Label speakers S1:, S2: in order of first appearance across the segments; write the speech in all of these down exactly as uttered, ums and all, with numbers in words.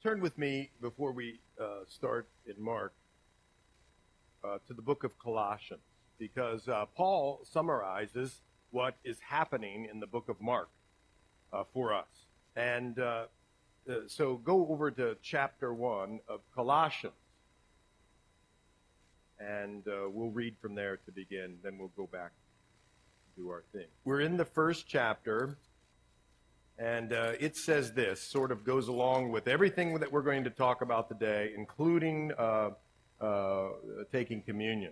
S1: Turn with me, before we uh, start in Mark, uh, to the book of Colossians, because uh, Paul summarizes what is happening in the book of Mark uh, for us. And uh, uh, so go over to chapter one of Colossians, and uh, we'll read from there to begin, then we'll go back and do our thing. We're in the first chapter. And uh, it says this, sort of goes along with everything that we're going to talk about today, including uh, uh, taking communion.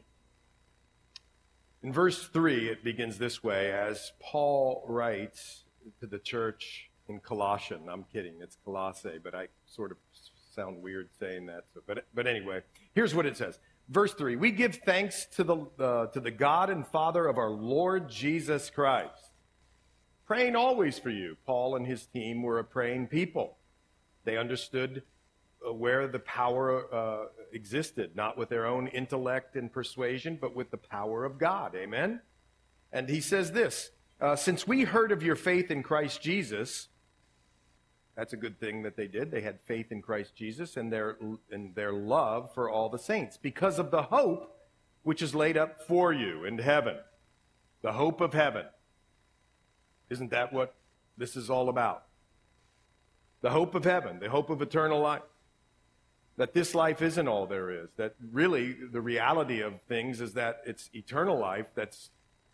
S1: In verse three, it begins this way, as Paul writes to the church in Colossian. I'm kidding, it's Colossae, but I sort of sound weird saying that. So, but, but anyway, here's what it says. Verse three, we give thanks to the, uh, to the God and Father of our Lord Jesus Christ, praying always for you. Paul and his team were a praying people. They understood uh, where the power uh, existed, not with their own intellect and persuasion, but with the power of God. Amen? And he says this, uh, since we heard of your faith in Christ Jesus, that's a good thing that they did. They had faith in Christ Jesus and their, and their love for all the saints, because of the hope which is laid up for you in heaven, the hope of heaven. Isn't that what this is all about? The hope of heaven, the hope of eternal life. That this life isn't all there is. That really the reality of things is that it's eternal life that's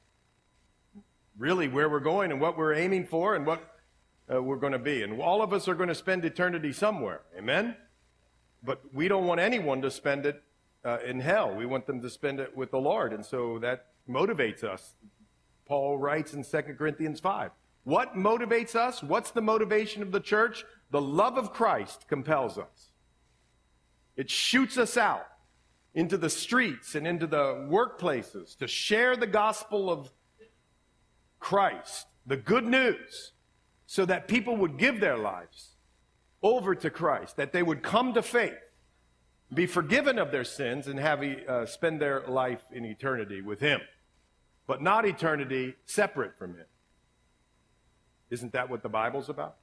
S1: really where we're going and what we're aiming for and what uh, we're going to be. And all of us are going to spend eternity somewhere. Amen? But we don't want anyone to spend it uh, in hell. We want them to spend it with the Lord. And so that motivates us. Paul writes in Second Corinthians five. What motivates us? What's the motivation of the church? The love of Christ compels us. It shoots us out into the streets and into the workplaces to share the gospel of Christ, the good news, so that people would give their lives over to Christ, that they would come to faith, be forgiven of their sins, and have uh, spend their life in eternity with Him. But not eternity separate from Him. Isn't that what the Bible's about?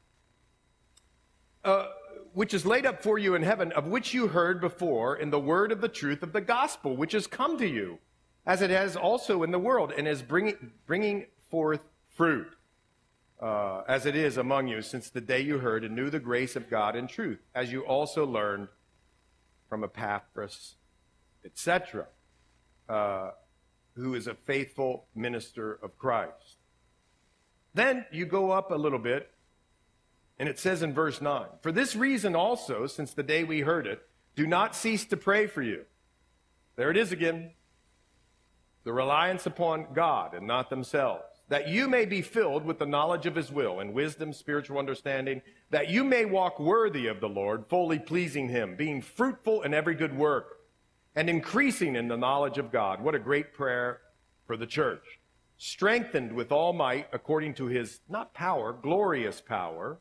S1: Uh, which is laid up for you in heaven, of which you heard before in the word of the truth of the gospel, which has come to you, as it has also in the world, and is bringing, bringing forth fruit, uh, as it is among you, since the day you heard and knew the grace of God in truth, as you also learned from Epaphras, et cetera, uh, who is a faithful minister of Christ. Then you go up a little bit, and it says in verse nine, for this reason also, since the day we heard it, do not cease to pray for you. There it is again. The reliance upon God and not themselves, that you may be filled with the knowledge of His will and wisdom, spiritual understanding, that you may walk worthy of the Lord, fully pleasing Him, being fruitful in every good work, and increasing in the knowledge of God. What a great prayer for the church. Strengthened with all might according to His, not power, glorious power,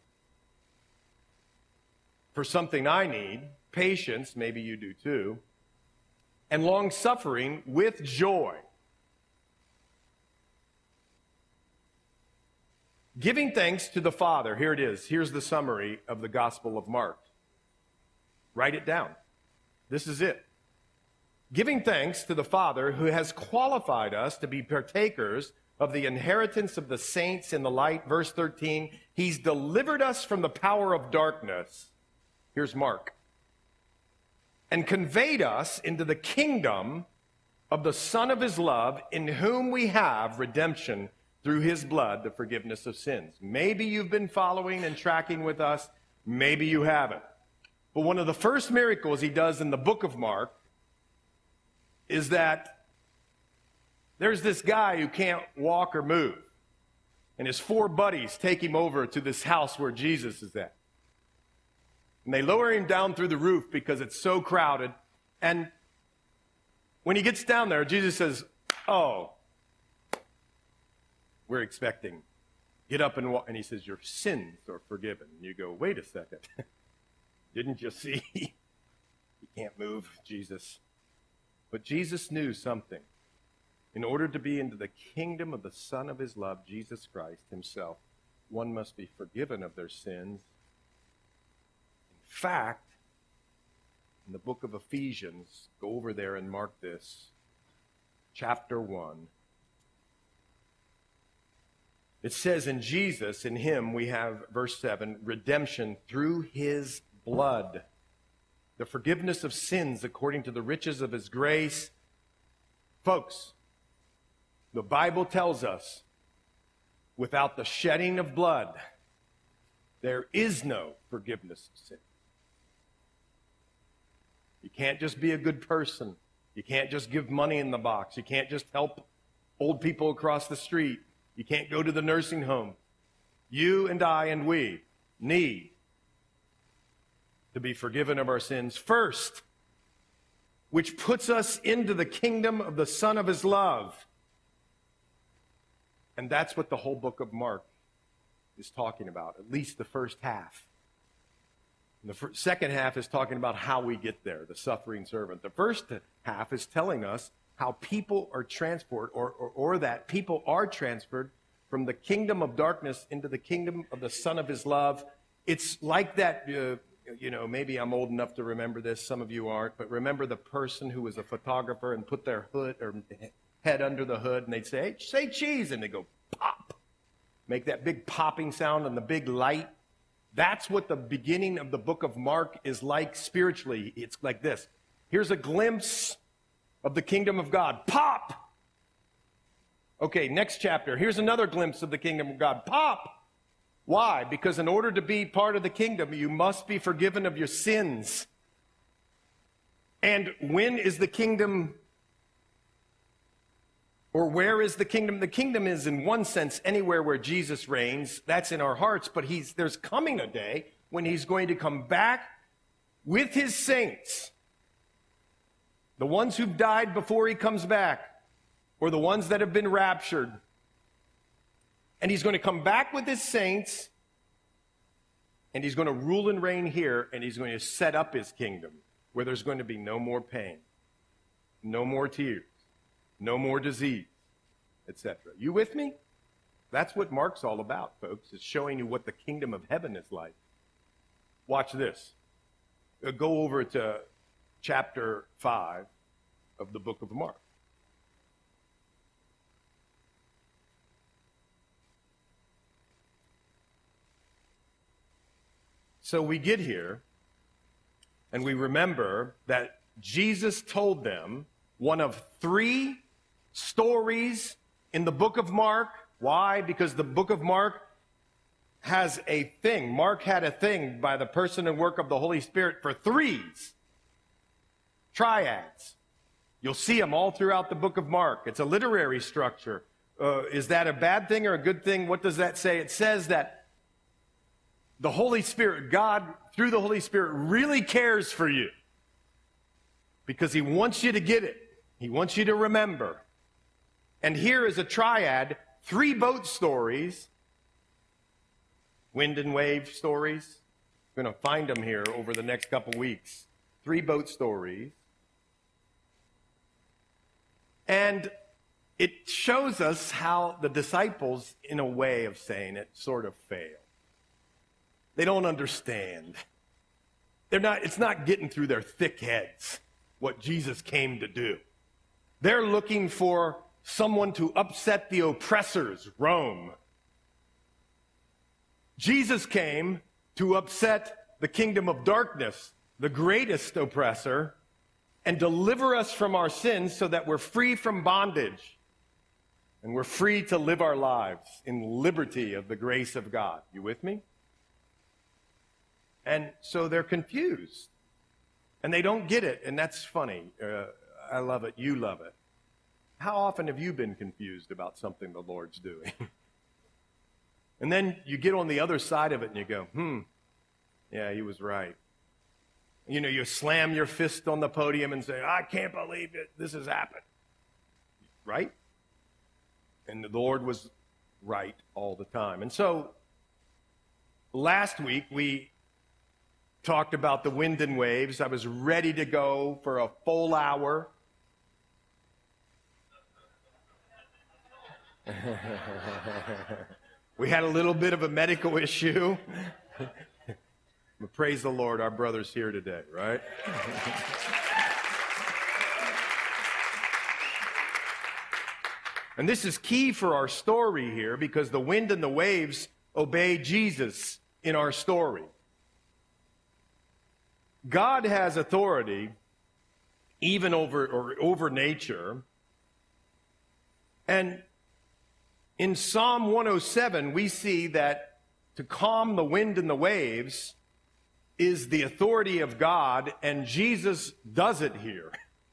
S1: for something I need, patience, maybe you do too, and long-suffering with joy. Giving thanks to the Father. Here it is. Here's the summary of the Gospel of Mark. Write it down. This is it. Giving thanks to the Father who has qualified us to be partakers of the inheritance of the saints in the light. Verse thirteen, He's delivered us from the power of darkness. Here's Mark. And conveyed us into the kingdom of the Son of His love, in whom we have redemption through His blood, the forgiveness of sins. Maybe you've been following and tracking with us. Maybe you haven't. But one of the first miracles He does in the book of Mark is that there's this guy who can't walk or move. And his four buddies take him over to this house where Jesus is at. And they lower him down through the roof because it's so crowded. And when he gets down there, Jesus says, oh, we're expecting, get up and walk. And He says, your sins are forgiven. And you go, wait a second. Didn't you see? You can't move, Jesus. But Jesus knew something. In order to be into the kingdom of the Son of His love, Jesus Christ Himself, one must be forgiven of their sins. In fact, In the book of Ephesians, go over there and mark this, chapter one. It says in Jesus, in him we have, verse seven, redemption through his blood, the forgiveness of sins according to the riches of his grace. Folks, the Bible tells us, without the shedding of blood, there is no forgiveness of sin. You can't just be a good person. You can't just give money in the box. You can't just help old people across the street. You can't go to the nursing home. You and I and we need to be forgiven of our sins first, which puts us into the kingdom of the Son of his love. And that's what the whole book of Mark is talking about, at least the first half. And the first, second half is talking about how we get there, the suffering servant. The first half is telling us how people are transferred, or, or, or that people are transferred from the kingdom of darkness into the kingdom of the Son of his love. It's like that, uh, you know, maybe I'm old enough to remember this, some of you aren't, but remember the person who was a photographer and put their hood or head under the hood, and they'd say, hey, say cheese, and they go pop, make that big popping sound and the big light. That's what the beginning of the book of Mark is like spiritually. It's like this. Here's a glimpse of the kingdom of God. Pop! Okay, next chapter. Here's another glimpse of the kingdom of God. Pop! Why? Because in order to be part of the kingdom, you must be forgiven of your sins. And when is the kingdom, or where is the kingdom? The kingdom is, in one sense, anywhere where Jesus reigns. That's in our hearts. But he's, there's coming a day when he's going to come back with his saints. The ones who've died before he comes back, or the ones that have been raptured. And he's going to come back with his saints, and he's going to rule and reign here, and he's going to set up his kingdom where there's going to be no more pain, no more tears, no more disease, et cetera. You with me? That's what Mark's all about, folks. It's showing you what the kingdom of heaven is like. Watch this. Go over to chapter five of the book of Mark. So we get here, and we remember that Jesus told them one of three stories in the book of Mark. Why? Because the book of Mark has a thing. Mark had a thing by the person and work of the Holy Spirit for threes, triads. You'll see them all throughout the book of Mark. It's a literary structure. Uh, is that a bad thing or a good thing? What does that say? It says that the Holy Spirit, God, through the Holy Spirit, really cares for you because he wants you to get it. He wants you to remember. And here is a triad, three boat stories, wind and wave stories. We're going to find them here over the next couple weeks. Three boat stories. And it shows us how the disciples, in a way of saying it, sort of fail. They don't understand. They're not, it's not getting through their thick heads what Jesus came to do. They're looking for someone to upset the oppressors, Rome. Jesus came to upset the kingdom of darkness, the greatest oppressor, and deliver us from our sins so that we're free from bondage and we're free to live our lives in liberty of the grace of God. You with me? And so they're confused, and they don't get it, and that's funny. Uh, I love it. You love it. How often have you been confused about something the Lord's doing? And then you get on the other side of it, and you go, hmm, yeah, he was right. You know, you slam your fist on the podium and say, I can't believe it. This has happened. Right? And the Lord was right all the time. And so last week we talked about the wind and waves. I was ready to go for a full hour. We had a little bit of a medical issue. But praise the Lord, our brother's here today, right? And this is key for our story here because the wind and the waves obey Jesus in our story. God has authority even over or over nature. And in Psalm one oh seven, we see that to calm the wind and the waves is the authority of God, and Jesus does it here.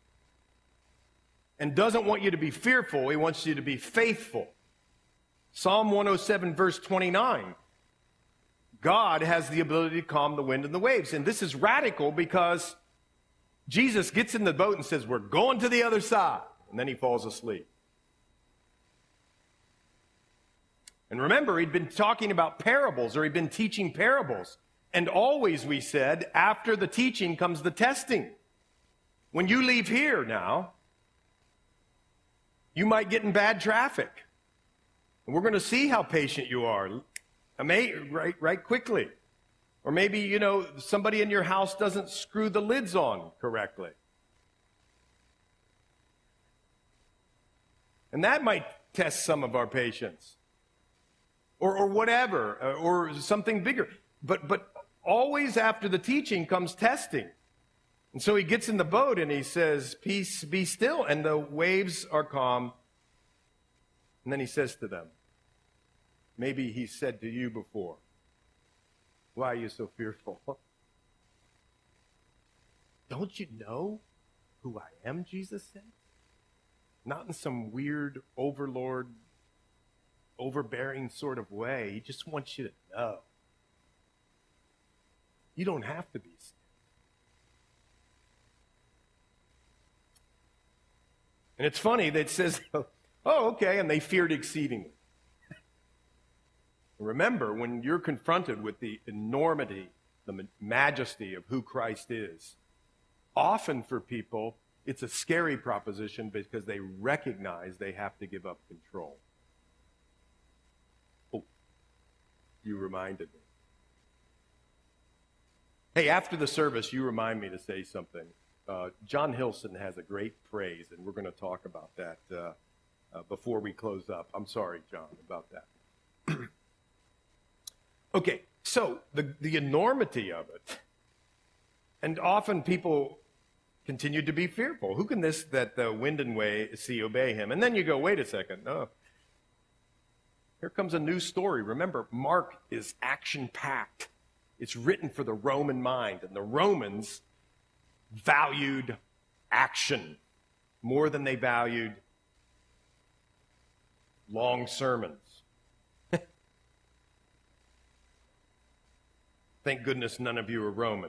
S1: And doesn't want you to be fearful, he wants you to be faithful. Psalm one oh seven, verse twenty-nine. God has the ability to calm the wind and the waves. And this is radical because Jesus gets in the boat and says, we're going to the other side. And then he falls asleep. And remember, he'd been talking about parables, or he'd been teaching parables. And always, we said, after the teaching comes the testing. When you leave here now, you might get in bad traffic. And we're going to see how patient you are right, right quickly. Or maybe, you know, somebody in your house doesn't screw the lids on correctly. And that might test some of our patience. Or, or whatever, or something bigger. But, but always after the teaching comes testing. And so he gets in the boat and he says, peace, be still. And the waves are calm. And then he says to them, maybe he said to you before, why are you so fearful? Don't you know who I am, Jesus said? Not in some weird overlord, overbearing sort of way. He just wants you to know. You don't have to be scared. And it's funny that it says, oh, okay, and they feared exceedingly. Remember, when you're confronted with the enormity, the majesty of who Christ is, often for people, it's a scary proposition because they recognize they have to give up control. Oh, you reminded me. Hey, after the service, you remind me to say something. Uh, John Hilson has a great phrase, and we're going to talk about that uh, uh, before we close up. I'm sorry, John, about that. Okay, so the, the enormity of it, and often people continue to be fearful. Who can this, that the wind and wave, sea obey him? And then you go, wait a second, no. Here comes a new story. Remember, Mark is action-packed. It's written for the Roman mind, and the Romans valued action more than they valued long sermons. Thank goodness none of you are Roman.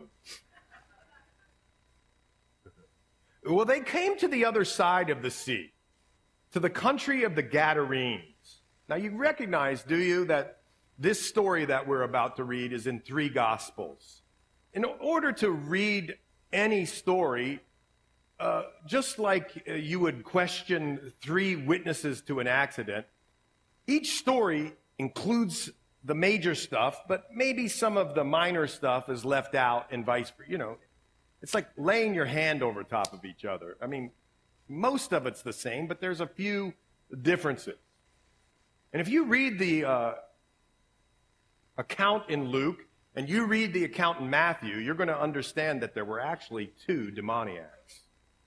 S1: Well, they came to the other side of the sea, to the country of the Gadarenes. Now, you recognize, do you, that this story that we're about to read is in three Gospels. In order to read any story, uh, just like uh, you would question three witnesses to an accident, each story includes the major stuff, but maybe some of the minor stuff is left out and vice versa. You know, it's like laying your hand over top of each other. I mean, most of it's the same, but there's a few differences. And if you read the uh, account in Luke and you read the account in Matthew, you're going to understand that there were actually two demoniacs.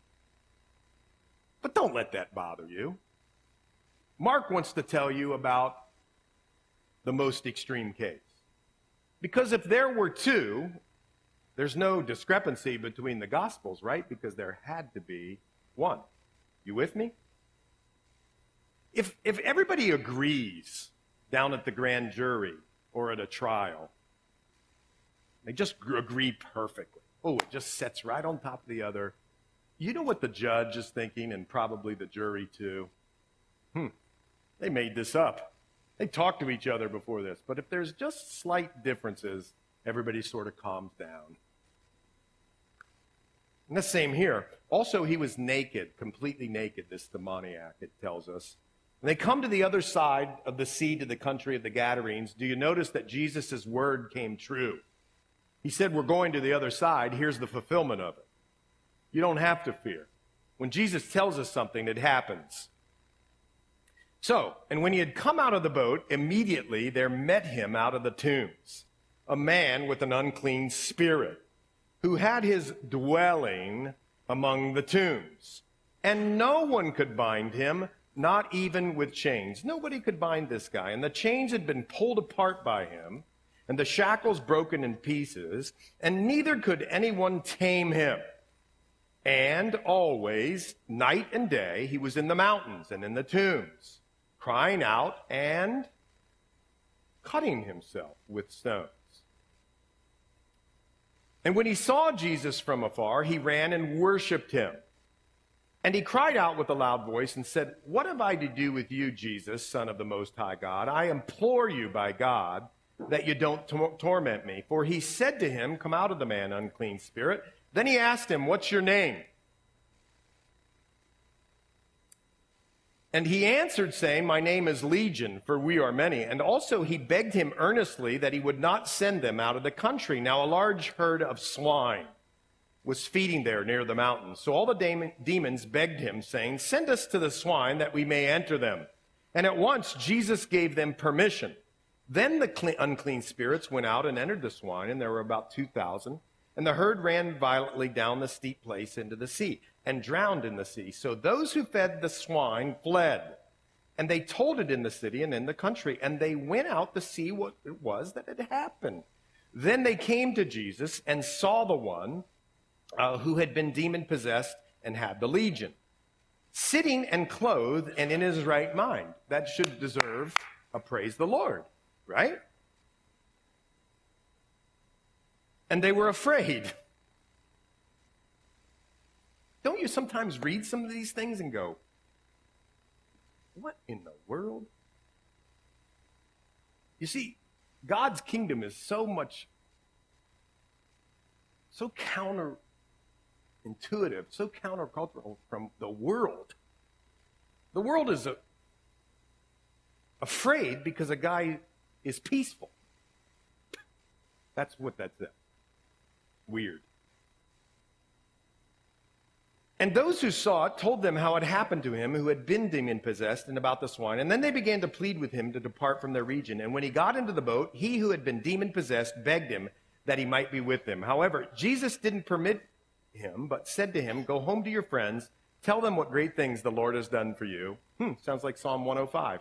S1: But don't let that bother you. Mark wants to tell you about the most extreme case. Because if there were two, there's no discrepancy between the Gospels, right? Because there had to be one. You with me? If, if everybody agrees down at the grand jury or at a trial, they just agree perfectly. Oh, it just sets right on top of the other. You know what the judge is thinking, and probably the jury too? Hmm, they made this up. They talked to each other before this. But if there's just slight differences, everybody sort of calms down. And the same here. Also, he was naked, completely naked, this demoniac, it tells us. When they come to the other side of the sea, to the country of the Gadarenes, do you notice that Jesus' word came true? He said, we're going to the other side. Here's the fulfillment of it. You don't have to fear. When Jesus tells us something, it happens. So, and when he had come out of the boat, immediately there met him out of the tombs a man with an unclean spirit, who had his dwelling among the tombs. And no one could bind him, not even with chains. Nobody could bind this guy. And the chains had been pulled apart by him, and the shackles broken in pieces, and neither could anyone tame him. And always, night and day, he was in the mountains and in the tombs, crying out and cutting himself with stones. And when he saw Jesus from afar, he ran and worshipped him. And he cried out with a loud voice and said, what have I to do with you, Jesus, Son of the Most High God? I implore you by God that you don't tor- torment me. For he said to him, come out of the man, unclean spirit. Then he asked him, what's your name? And he answered, saying, my name is Legion, for we are many. And also he begged him earnestly that he would not send them out of the country. Now a large herd of swine was feeding there near the mountains. So all the demons begged him, saying, send us to the swine that we may enter them. And at once Jesus gave them permission. Then the unclean spirits went out and entered the swine, and there were about two thousand. And the herd ran violently down the steep place into the sea and drowned in the sea. So those who fed the swine fled. And they told it in the city and in the country. And they went out to see what it was that had happened. Then they came to Jesus and saw the one uh, who had been demon-possessed and had the legion, sitting and clothed and in his right mind. That should deserve a praise the Lord, right? And they were afraid. Don't you sometimes read some of these things and go, what in the world? You see, God's kingdom is so much, so counterintuitive, so countercultural from the world. The world is a, afraid because a guy is peaceful. That's what that's it. Weird. And those who saw it told them how it happened to him who had been demon-possessed and about the swine. And then they began to plead with him to depart from their region. And when he got into the boat, he who had been demon-possessed begged him that he might be with them. However, Jesus didn't permit him, but said to him, go home to your friends, tell them what great things the Lord has done for you. Hmm, sounds like Psalm one oh five.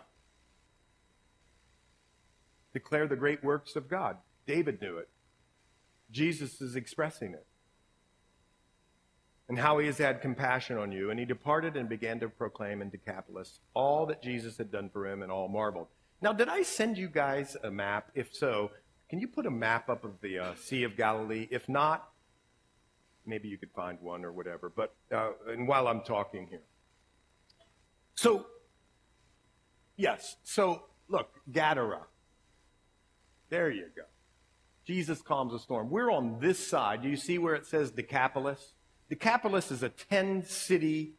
S1: Declare the great works of God. David knew it. Jesus is expressing it. And how he has had compassion on you. And he departed and began to proclaim in Decapolis all that Jesus had done for him, and all marveled. Now, did I send you guys a map? If so, can you put a map up of the uh, Sea of Galilee? If not, maybe you could find one or whatever. But uh, and while I'm talking here. So, yes. So, look, Gadara. There you go. Jesus calms a storm. We're on this side. Do you see where it says Decapolis? Decapolis is a ten-city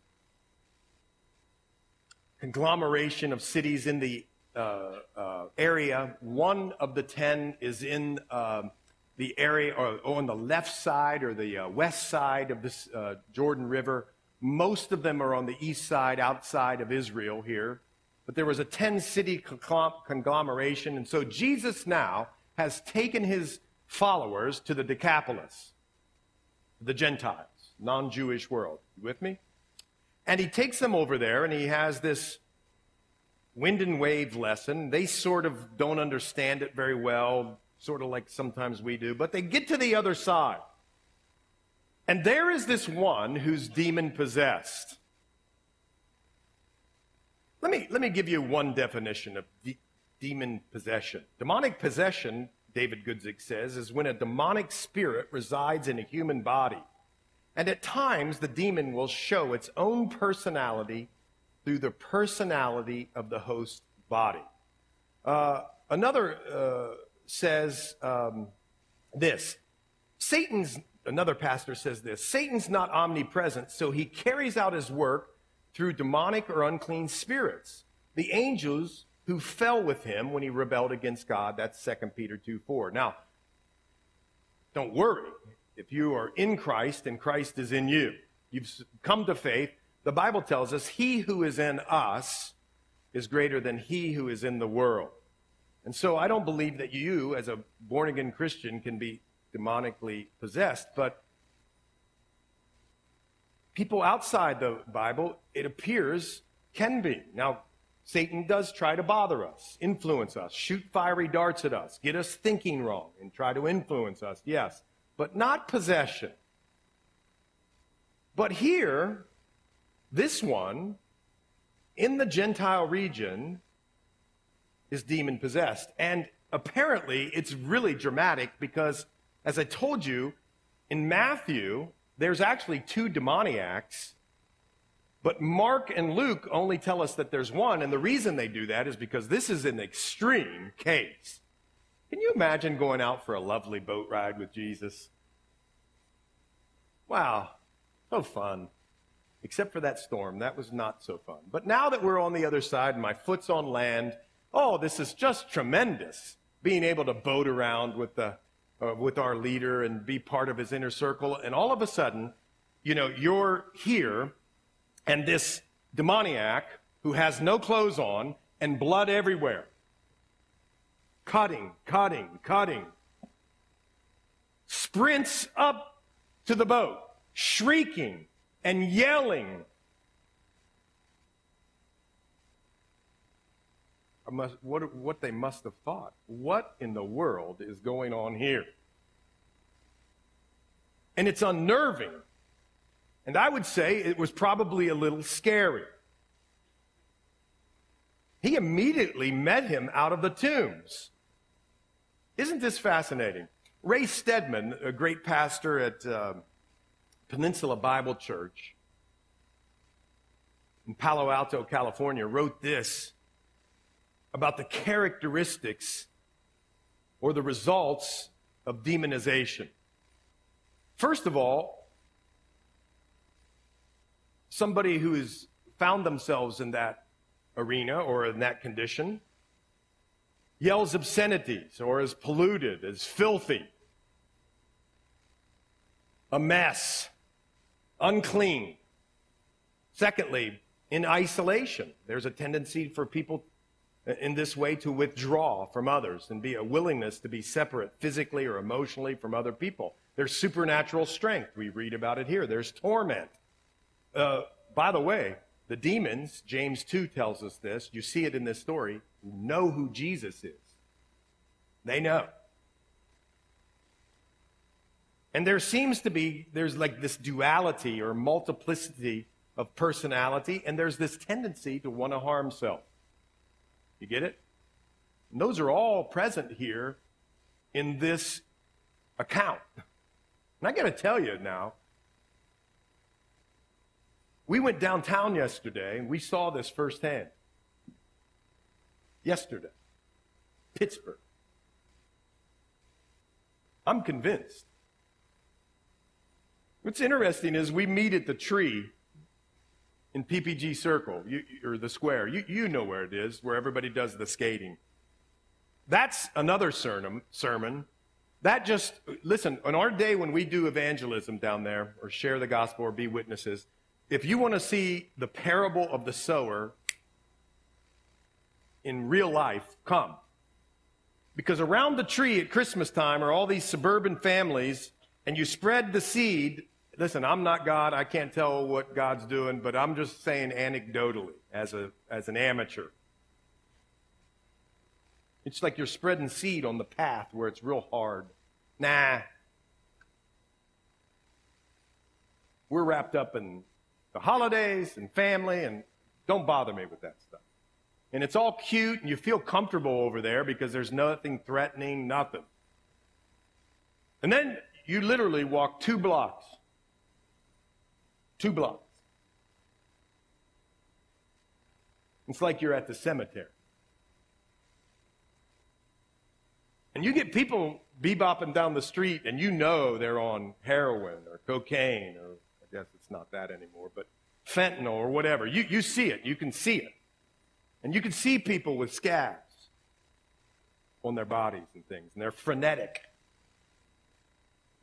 S1: conglomeration of cities in the uh, uh, area. One of the ten is in uh, the area, or, or on the left side or the uh, west side of this uh, Jordan River. Most of them are on the east side, outside of Israel here. But there was a ten-city conglomeration, and so Jesus now has taken his followers to the Decapolis, the Gentiles, non-Jewish world. You with me? And he takes them over there, and he has this wind and wave lesson. They sort of don't understand it very well, sort of like sometimes we do, but they get to the other side. And there is this one who's demon-possessed. Let me, let me give you one definition of de- demon possession. Demonic possession, David Guzik says, is when a demonic spirit resides in a human body. And at times, the demon will show its own personality through the personality of the host body. Uh, another uh, says um, this. Satan's, another pastor says this, Satan's not omnipresent, so he carries out his work through demonic or unclean spirits. The angels who fell with him when he rebelled against God, that's Second Peter two four. Now, don't worry. If you are in Christ and Christ is in you, you've come to faith. The Bible tells us he who is in us is greater than he who is in the world. And so I don't believe that you, as a born-again Christian, can be demonically possessed. But people outside the Bible, it appears, can be. Now, Satan does try to bother us, influence us, shoot fiery darts at us, get us thinking wrong, and try to influence us, yes, but not possession. But here, this one, in the Gentile region, is demon-possessed. And apparently, it's really dramatic because, as I told you, in Matthew, there's actually two demoniacs, but Mark and Luke only tell us that there's one, and the reason they do that is because this is an extreme case. Can you imagine going out for a lovely boat ride with Jesus? Wow, so fun. Except for that storm, that was not so fun. But now that we're on the other side and my foot's on land, oh, this is just tremendous, being able to boat around with the uh, with our leader and be part of his inner circle. And all of a sudden, you know, you're here, and this demoniac who has no clothes on and blood everywhere, cutting, cutting, cutting, sprints up to the boat, shrieking and yelling. I must, what, what they must have thought. What in the world is going on here? And it's unnerving. And I would say it was probably a little scary. He immediately met him out of the tombs. Isn't this fascinating? Ray Stedman, a great pastor at uh, Peninsula Bible Church in Palo Alto, California, wrote this about the characteristics or the results of demonization. First of all, somebody who has found themselves in that arena or in that condition yells obscenities or is polluted, is filthy, a mess, unclean. Secondly, in isolation, there's a tendency for people in this way to withdraw from others and be a willingness to be separate physically or emotionally from other people. There's supernatural strength. We read about it here. There's torment. Uh, by the way, the demons, James two tells us this, you see it in this story, know who Jesus is. They know. And there seems to be, there's like this duality or multiplicity of personality, and there's this tendency to want to harm self. You get it? And those are all present here in this account. And I got to tell you now, we went downtown yesterday, and we saw this firsthand. Yesterday. Pittsburgh. I'm convinced. What's interesting is we meet at the tree in P P G Circle, you, or the square. You, you know where it is, where everybody does the skating. That's another sermon. sermon. That just, listen, on our day when we do evangelism down there, or share the gospel, or be witnesses, if you want to see the parable of the sower in real life, come. Because around the tree at Christmas time are all these suburban families, and you spread the seed. Listen, I'm not God. I can't tell what God's doing, but I'm just saying anecdotally as a as an amateur. It's like you're spreading seed on the path where it's real hard. Nah. We're wrapped up in the holidays and family, and don't bother me with that stuff. And it's all cute, and you feel comfortable over there because there's nothing threatening, nothing. And then you literally walk two blocks. Two blocks. It's like you're at the cemetery. And you get people bebopping down the street, and you know they're on heroin or cocaine, or I guess it's not that anymore, but fentanyl or whatever. You, you see it. You can see it. And you can see people with scabs on their bodies and things, and they're frenetic.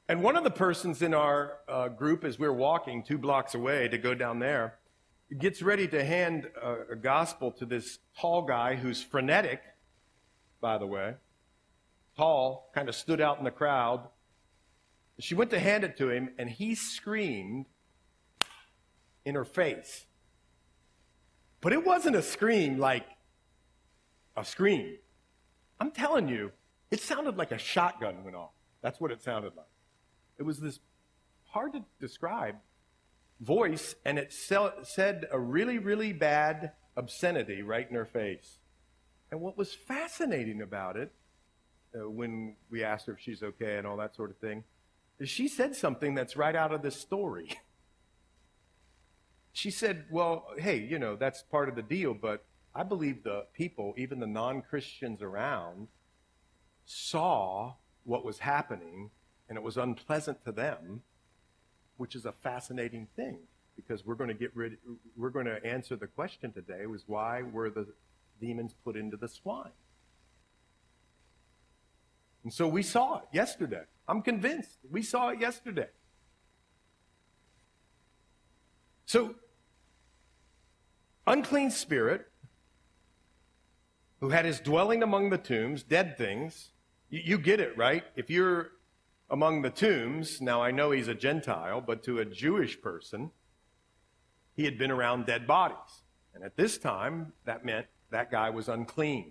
S1: And one of the persons in our uh, group, as we're walking two blocks away to go down there, gets ready to hand a, a gospel to this tall guy who's frenetic, by the way. Tall, kind of stood out in the crowd. She went to hand it to him, and he screamed in her face. But it wasn't a scream like a scream. I'm telling you, it sounded like a shotgun went off. That's what it sounded like. It was this hard to describe voice, and it said a really, really bad obscenity right in her face. And what was fascinating about it, uh, when we asked her if she's okay and all that sort of thing, is she said something that's right out of this story. She said, well, hey, you know, that's part of the deal, but I believe the people, even the non-Christians around, saw what was happening, and it was unpleasant to them, which is a fascinating thing, because we're going to get rid, we're going to answer the question today, was why were the demons put into the swine? And so we saw it yesterday. I'm convinced we saw it yesterday. So, unclean spirit, who had his dwelling among the tombs, dead things. You, you get it, right? If you're among the tombs, now I know he's a Gentile, but to a Jewish person, he had been around dead bodies. And at this time, that meant that guy was unclean.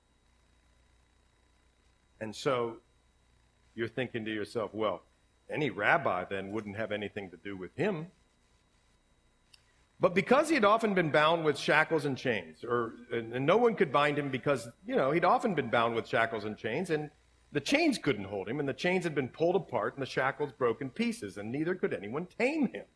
S1: And so you're thinking to yourself, well, any rabbi then wouldn't have anything to do with him. But because he had often been bound with shackles and chains, or and no one could bind him because, you know, he'd often been bound with shackles and chains, and the chains couldn't hold him, and the chains had been pulled apart, and the shackles broke in pieces, and neither could anyone tame him.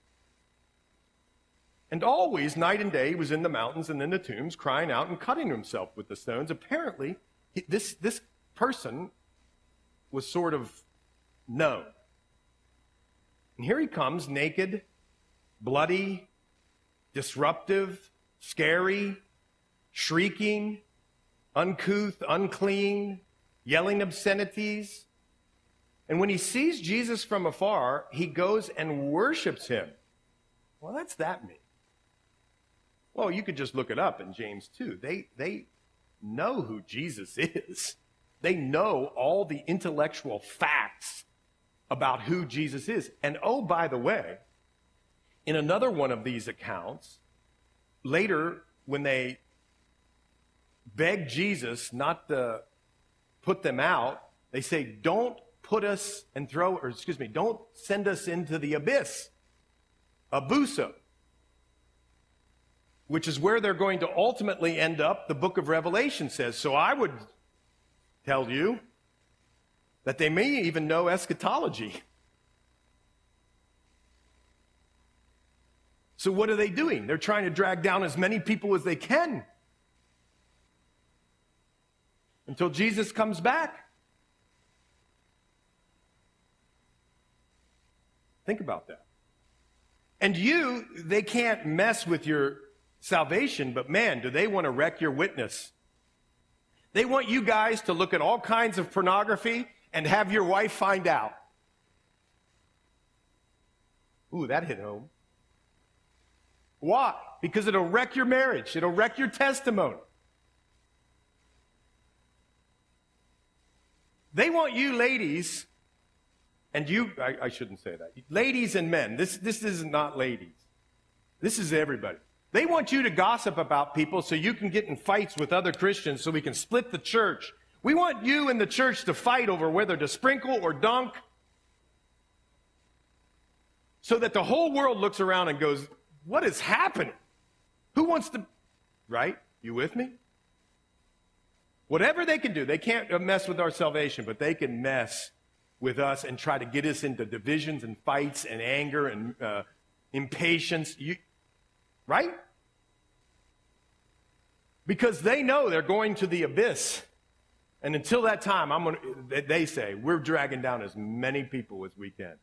S1: And always, night and day, he was in the mountains and in the tombs, crying out and cutting himself with the stones. Apparently, he, this, this person was sort of known. And here he comes, naked, bloody, disruptive, scary, shrieking, uncouth, unclean, yelling obscenities. And when he sees Jesus from afar, he goes and worships him. Well, that's that mean. Well, you could just look it up in James two. They, they know who Jesus is. They know all the intellectual facts about who Jesus is. And oh, by the way, in another one of these accounts, later when they beg Jesus not to put them out, they say, don't put us and throw, or excuse me, don't send us into the abyss, abuso, which is where they're going to ultimately end up, the book of Revelation says. So I would tell you that they may even know eschatology. So what are they doing? They're trying to drag down as many people as they can until Jesus comes back. Think about that. And you, they can't mess with your salvation, but man, do they want to wreck your witness. They want you guys to look at all kinds of pornography and have your wife find out. Ooh, that hit home. Why? Because it'll wreck your marriage. It'll wreck your testimony. They want you ladies, and you, I, I shouldn't say that. Ladies and men. This, this is not ladies. This is everybody. They want you to gossip about people so you can get in fights with other Christians so we can split the church. We want you and the church to fight over whether to sprinkle or dunk so that the whole world looks around and goes, what is happening? Who wants to, right? You with me? Whatever they can do, they can't mess with our salvation, but they can mess with us and try to get us into divisions and fights and anger and uh, impatience. You, right? Because they know they're going to the abyss. And until that time, I'm gonna, they say, we're dragging down as many people as we can.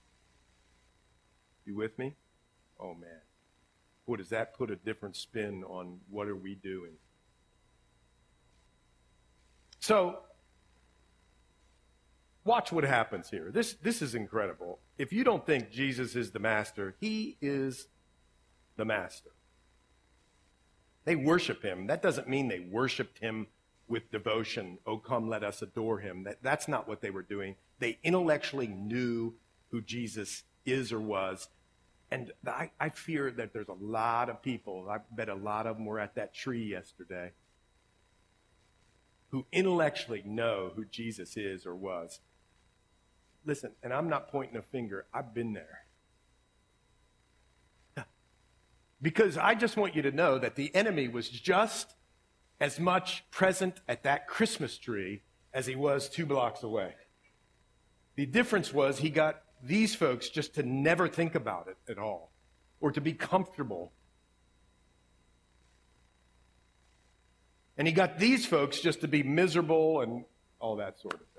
S1: You with me? Oh, man. Boy, does that put a different spin on what are we doing? So, Watch what happens here. This, this is incredible. If you don't think Jesus is the master, he is the master. They worship him. That doesn't mean they worshiped him with devotion. Oh, come, let us adore him. That, that's not what they were doing. They intellectually knew who Jesus is or was. And I, I fear that there's a lot of people, I bet a lot of them were at that tree yesterday, who intellectually know who Jesus is or was. Listen, and I'm not pointing a finger. I've been there. Because I just want you to know that the enemy was just as much present at that Christmas tree as he was two blocks away. The difference was he got these folks just to never think about it at all, or to be comfortable. And he got these folks just to be miserable and all that sort of thing.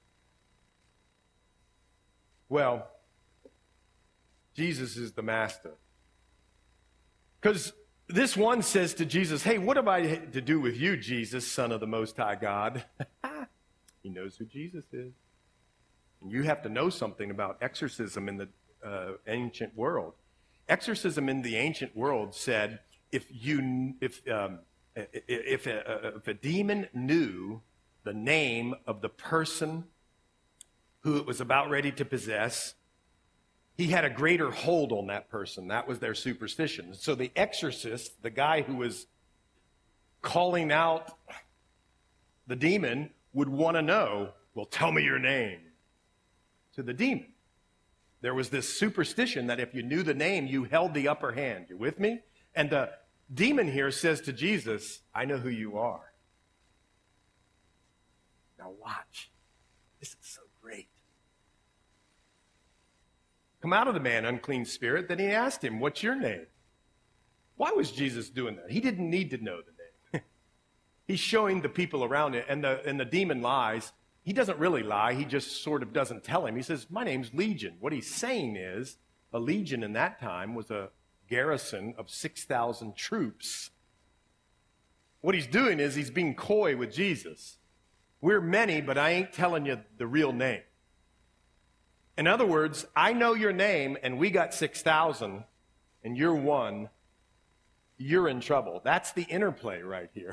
S1: Well, Jesus is the master. Because this one says to Jesus, hey, what have I to do with you, Jesus, Son of the Most High God? He knows who Jesus is. And you have to know something about exorcism in the uh, ancient world. Exorcism in the ancient world said if you if um, if a, if a demon knew the name of the person who it was about ready to possess, he had a greater hold on that person. That was their superstition. So the exorcist, the guy who was calling out the demon, would want to know, well, tell me your name, to the demon. There was this superstition that if you knew the name, you held the upper hand. You with me? And the demon here says to Jesus, I know who you are. Now watch. This is so great. Come out of the man, unclean spirit. Then he asked him, what's your name? Why was Jesus doing that? He didn't need to know the name. He's showing the people around it, and the, and the demon lies. He doesn't really lie. He just sort of doesn't tell him. He says, my name's Legion. What he's saying is, a legion in that time was a garrison of six thousand troops. What he's doing is he's being coy with Jesus. We're many, but I ain't telling you the real name. In other words, I know your name, and we got six thousand, and you're one. You're in trouble. That's the interplay right here.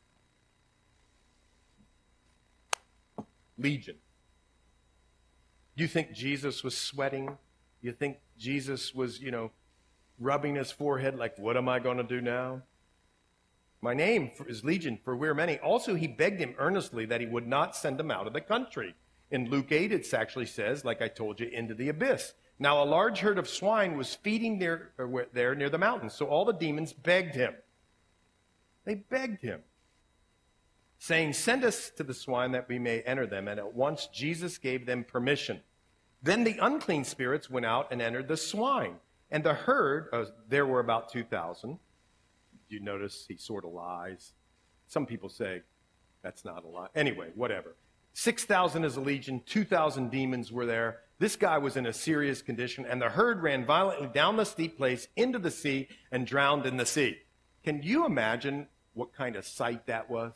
S1: Legion. You think Jesus was sweating? You think Jesus was, you know, rubbing his forehead like, what am I going to do now? My name is Legion, for we're many. Also, he begged him earnestly that he would not send them out of the country. In Luke eight, it actually says, like I told you, into the abyss. Now, a large herd of swine was feeding there, there near the mountains, so all the demons begged him. They begged him, saying, send us to the swine that we may enter them. And at once Jesus gave them permission. Then the unclean spirits went out and entered the swine. And the herd, uh, there were about two thousand. You notice he sort of lies. Some people say that's not a lie. Anyway, whatever. six thousand is a legion, two thousand demons were there. This guy was in a serious condition, and the herd ran violently down the steep place into the sea and drowned in the sea. Can you imagine what kind of sight that was?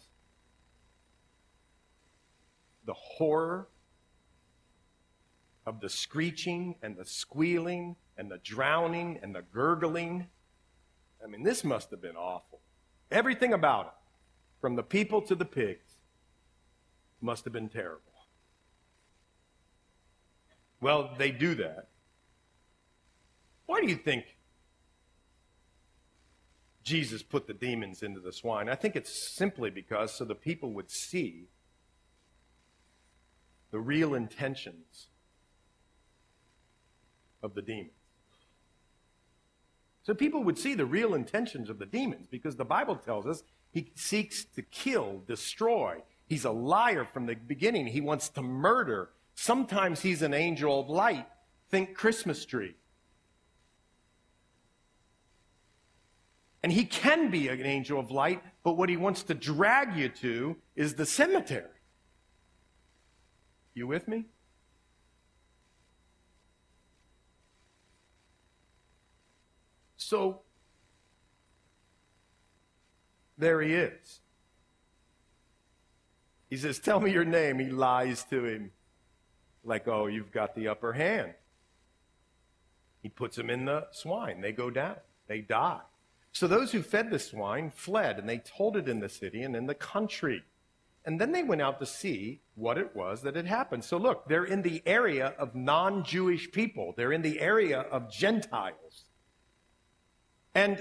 S1: The horror of the screeching and the squealing and the drowning and the gurgling. I mean, this must have been awful. Everything about it, from the people to the pigs, must have been terrible. Well, they do that. Why do you think Jesus put the demons into the swine? I think it's simply because so the people would see the real intentions of the demons. So people would see the real intentions of the demons, because the Bible tells us he seeks to kill, destroy. He's a liar from the beginning. He wants to murder. Sometimes he's an angel of light. Think Christmas tree. And he can be an angel of light, but what he wants to drag you to is the cemetery. You with me? So, there he is. He says, tell me your name. He lies to him. like, oh, you've got the upper hand. He puts them in the swine. They go down. They die. So those who fed the swine fled, and they told it in the city and in the country. And then they went out to see what it was that had happened. So look, they're in the area of non-Jewish people. They're in the area of Gentiles. And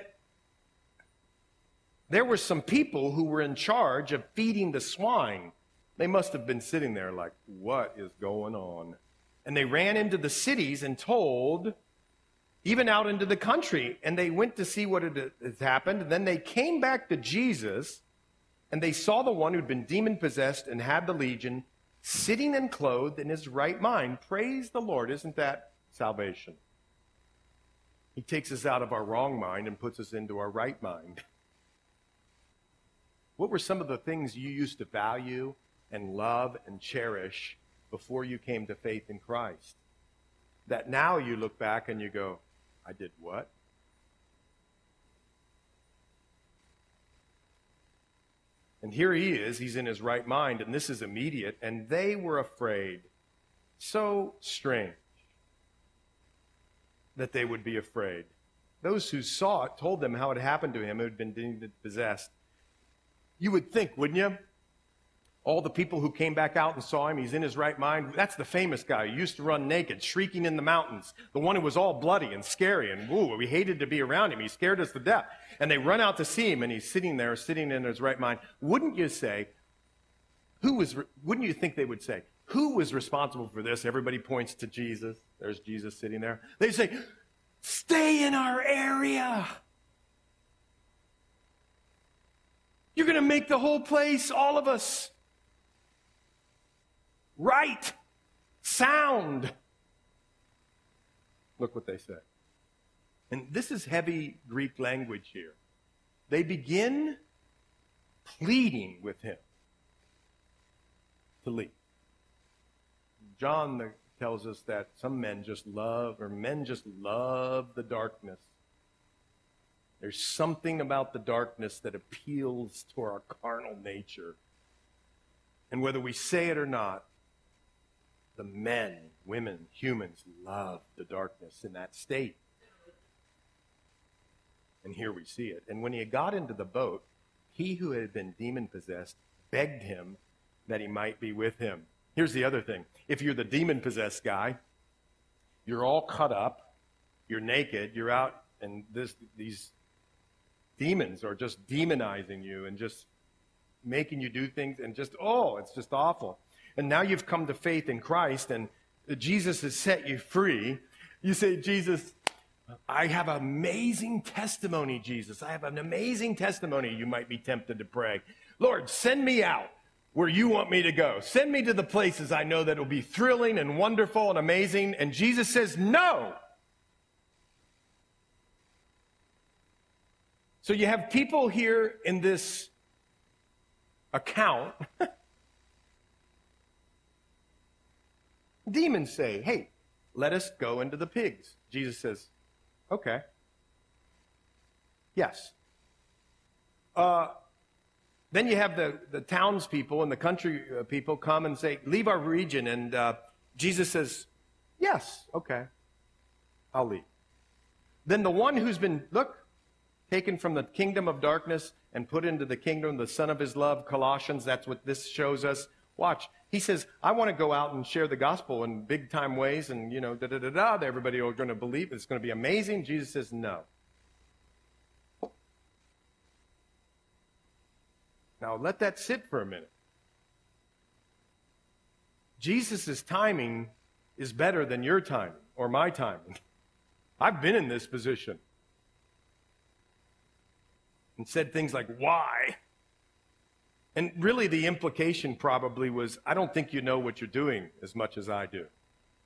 S1: there were some people who were in charge of feeding the swine. They must have been sitting there like, what is going on? And they ran into the cities and told, even out into the country, and they went to see what had happened. And then they came back to Jesus, and they saw the one who'd been demon-possessed and had the legion sitting and clothed in his right mind. Praise the Lord. Isn't that salvation? He takes us out of our wrong mind and puts us into our right mind. What were some of the things you used to value and love and cherish before you came to faith in Christ, that now you look back and you go, I did what? And here he is, he's in his right mind, and this is immediate, and they were afraid. So strange that they would be afraid. Those who saw it told them how it happened to him who had been demon-possessed. You would think, wouldn't you? All the people who came back out and saw him, he's in his right mind. That's the famous guy who used to run naked, shrieking in the mountains. The one who was all bloody and scary, and woo, we hated to be around him. He scared us to death. And they run out to see him, and he's sitting there, sitting in his right mind. Wouldn't you say, who was, wouldn't you think they would say, who was responsible for this? Everybody points to Jesus. There's Jesus sitting there. They say, stay in our area. You're going to make the whole place, all of us, right, sound. Look what they say. And this is heavy Greek language here. They begin pleading with him to leave. John tells us that some men just love, or men just love the darkness. There's something about the darkness that appeals to our carnal nature. And whether we say it or not, the men, women, humans love the darkness in that state. And here we see it. And when he got into the boat, he who had been demon-possessed begged him that he might be with him. Here's the other thing. If you're the demon-possessed guy, you're all cut up, you're naked, you're out, and this, these demons are just demonizing you and just making you do things, and just, oh, it's just awful. And now you've come to faith in Christ, and Jesus has set you free. You say, Jesus, I have an amazing testimony, Jesus. I have an amazing testimony. You might be tempted to pray. Lord, send me out where you want me to go. Send me to the places I know that will be thrilling and wonderful and amazing. And Jesus says, no. So you have people here in this account. Demons say, hey, let us go into the pigs. Jesus says, okay. Yes. Uh, then you have the, the townspeople and the country people come and say, leave our region. And uh, Jesus says, yes, okay, I'll leave. Then the one who's been, look, taken from the kingdom of darkness and put into the kingdom of the Son of his love, Colossians, that's what this shows us. Watch. He says, I want to go out and share the gospel in big time ways, and, you know, da-da-da-da, everybody are going to believe it's going to be amazing. Jesus says, no. Now, let that sit for a minute. Jesus' timing is better than your timing or my timing. I've been in this position and said things like, why? And really the implication probably was, I don't think you know what you're doing as much as I do.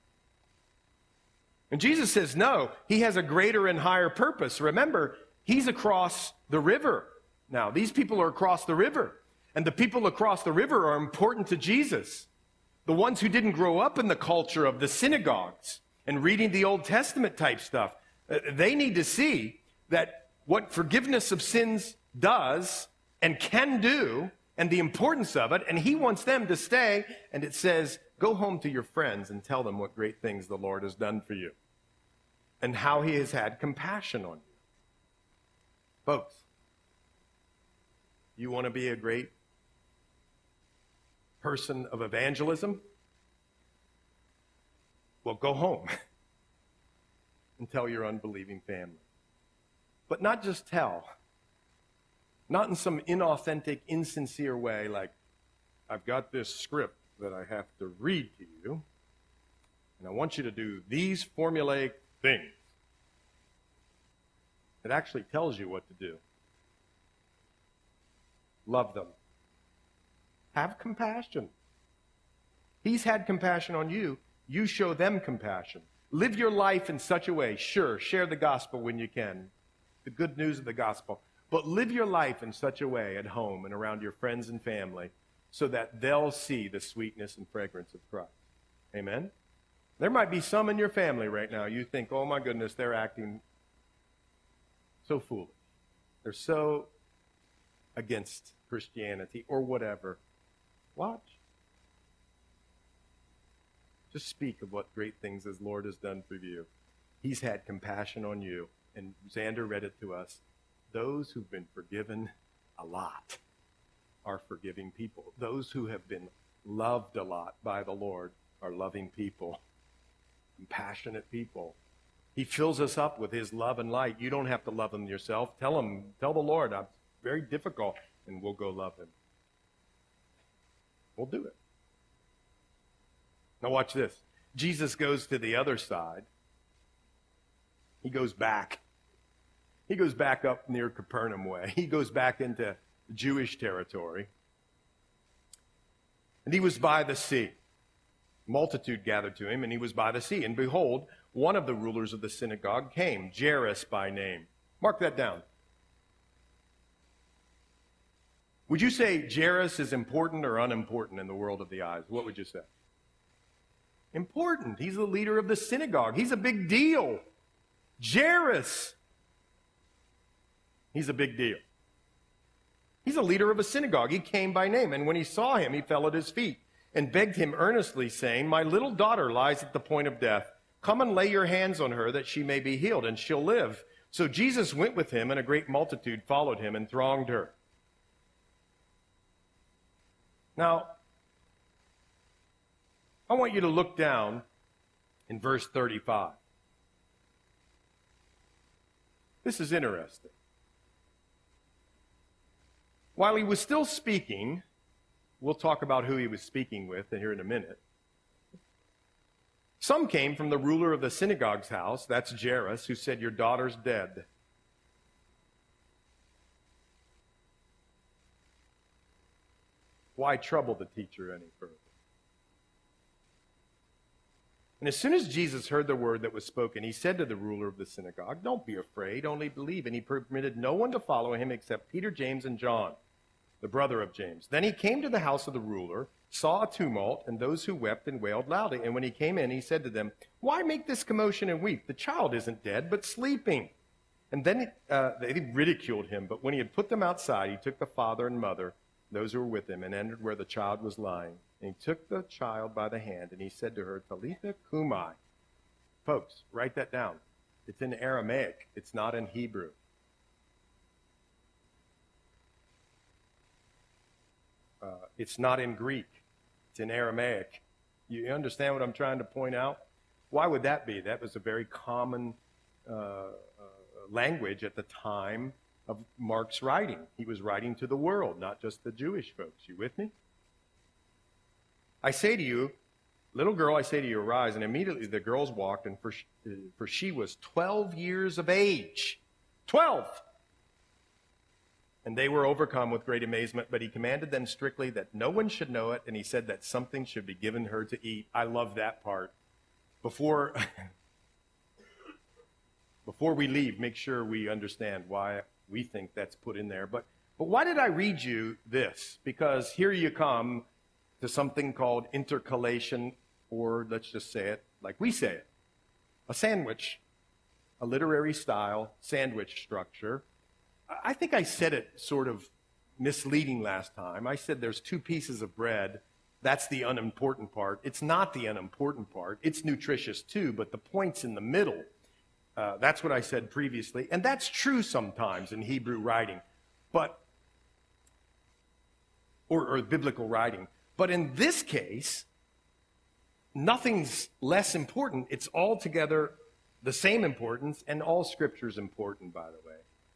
S1: And Jesus says, no, he has a greater and higher purpose. Remember, he's across the river. Now, these people are across the river. And the people across the river are important to Jesus. The ones who didn't grow up in the culture of the synagogues and reading the Old Testament type stuff, they need to see that what forgiveness of sins does and can do, and the importance of it, and he wants them to stay, and it says Go home to your friends and tell them what great things the Lord has done for you and how he has had compassion on you. Folks, you want to be a great person of evangelism? Well, go home and tell your unbelieving family. But not just tell. Not in some inauthentic, insincere way like, I've got this script that I have to read to you, and I want you to do these formulaic things. It actually tells you what to do. Love them. Have compassion. He's had compassion on you. You show them compassion. Live your life in such a way. Sure, share the gospel when you can, the good news of the gospel. But live your life in such a way at home and around your friends and family so that they'll see the sweetness and fragrance of Christ. Amen? There might be some in your family right now. You think, oh my goodness, they're acting so foolish. They're so against Christianity or whatever. Watch. Just speak of what great things his Lord has done for you. He's had compassion on you. And Xander read it to us. Those who've been forgiven a lot are forgiving people. Those who have been loved a lot by the Lord are loving people, compassionate people. He fills us up with his love and light. You don't have to love him yourself. Tell him, tell the Lord, I'm very difficult, and we'll go love him. We'll do it. Now watch this. Jesus goes to the other side. He goes back. He goes back up near Capernaum way. He goes back into Jewish territory. And he was by the sea. Multitude gathered to him, and he was by the sea. And behold, one of the rulers of the synagogue came, Jairus by name. Mark that down. Would you say Jairus is important or unimportant in the world of the eyes? What would you say? Important. He's the leader of the synagogue. He's a big deal. Jairus. He's a big deal. He's a leader of a synagogue. He came by name, and when he saw him, he fell at his feet and begged him earnestly, saying, my little daughter lies at the point of death. Come and lay your hands on her that she may be healed, and she'll live. So Jesus went with him, and a great multitude followed him and thronged her. Now, I want you to look down in verse thirty-five. This is interesting. While he was still speaking, we'll talk about who he was speaking with here in a minute. Some came from the ruler of the synagogue's house, that's Jairus, who said, your daughter's dead. Why trouble the teacher any further? And as soon as Jesus heard the word that was spoken, he said to the ruler of the synagogue, don't be afraid, only believe. And he permitted no one to follow him except Peter, James, and John, the brother of James. Then he came to the house of the ruler, saw a tumult, and those who wept and wailed loudly. And when he came in, he said to them, why make this commotion and weep? The child isn't dead, but sleeping. And then uh, they ridiculed him. But when he had put them outside, he took the father and mother, those who were with him, and entered where the child was lying. And he took the child by the hand, and he said to her, Talitha Kumai. Folks, write that down. It's in Aramaic. It's not in Hebrew. Uh, it's not in Greek. It's in Aramaic. You understand what I'm trying to point out? Why would that be? That was a very common uh, uh, language at the time of Mark's writing. He was writing to the world, not just the Jewish folks. You with me? I say to you, little girl, I say to you, arise. And immediately the girls walked, and for, for she was twelve years of age. Twelve! And they were overcome with great amazement, but he commanded them strictly that no one should know it, and he said that something should be given her to eat. I love that part. Before, before we leave, make sure we understand why we think that's put in there. But, but why did I read you this? Because here you come to something called intercalation, or let's just say it like we say it, a sandwich, a literary style sandwich structure. I think I said it sort of misleading last time. I said there's two pieces of bread That's the unimportant part. It's not the unimportant part. It's nutritious too, but the point's in the middle. Uh, that's what I said previously. And that's true sometimes in Hebrew writing, but or, or biblical writing. But in this case, nothing's less important. It's altogether the same importance, and all Scripture is important, by the way.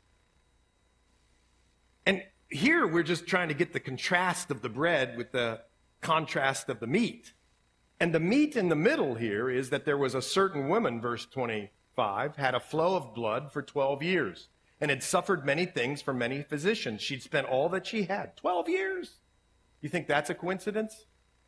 S1: And here we're just trying to get the contrast of the bread with the contrast of the meat. And the meat in the middle here is that there was a certain woman, verse twenty-five, had a flow of blood for twelve years and had suffered many things from many physicians. She'd spent all that she had. twelve years. You think that's a coincidence?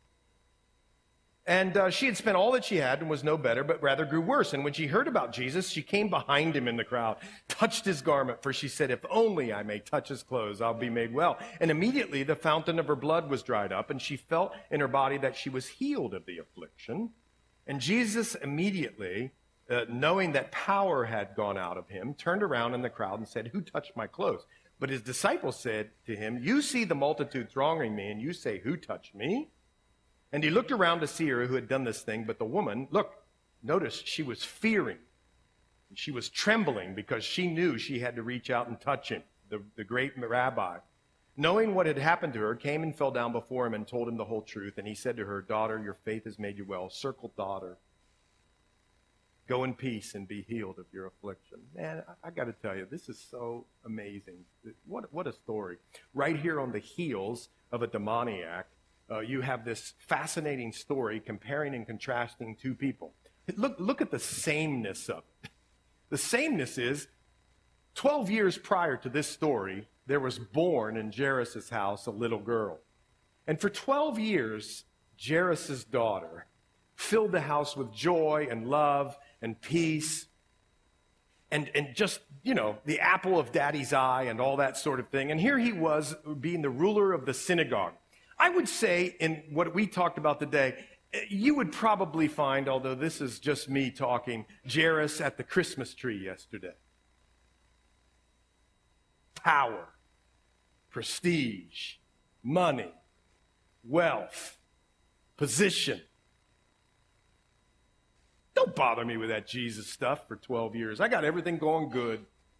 S1: And uh, she had spent all that she had and was no better, but rather grew worse. And when she heard about Jesus, she came behind him in the crowd, touched his garment, for she said, if only I may touch his clothes, I'll be made well. And immediately the fountain of her blood was dried up, and she felt in her body that she was healed of the affliction. And Jesus immediately, uh, knowing that power had gone out of him, turned around in the crowd and said, who touched my clothes? But his disciples said to him, you see the multitude thronging me, and you say, who touched me? And he looked around to see her who had done this thing, but the woman, look, notice she was fearing. She was trembling because she knew she had to reach out and touch him, the, the great rabbi. Knowing what had happened to her, came and fell down before him and told him the whole truth. And he said to her, daughter, your faith has made you well. Circle daughter. Go in peace and be healed of your affliction. Man, I, I got to tell you, this is so amazing. What, what a story. Right here on the heels of a demoniac, Uh, you have this fascinating story comparing and contrasting two people. Look, look at the sameness of it. The sameness is twelve years prior to this story, there was born in Jairus' house a little girl. And for twelve years, Jairus' daughter filled the house with joy and love and peace and, and just, you know, the apple of daddy's eye and all that sort of thing. And here he was being the ruler of the synagogue. I would say in what we talked about today, you would probably find, although this is just me talking, Jairus at the Christmas tree yesterday. Power, prestige, money, wealth, position. Don't bother me with that Jesus stuff for twelve years. I got everything going good.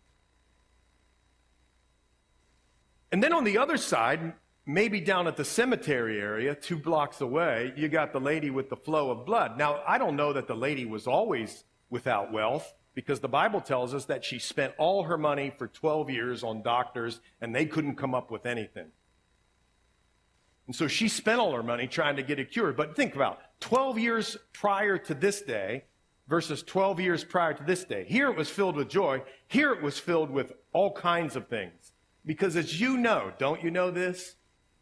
S1: And then on the other side, maybe down at the cemetery area, two blocks away, you got the lady with the flow of blood. Now, I don't know that the lady was always without wealth, because the Bible tells us that she spent all her money for twelve years on doctors, and they couldn't come up with anything. And so she spent all her money trying to get it cured. But think about it, twelve years prior to this day versus twelve years prior to this day. Here it was filled with joy. Here it was filled with all kinds of things. Because as you know, don't you know this?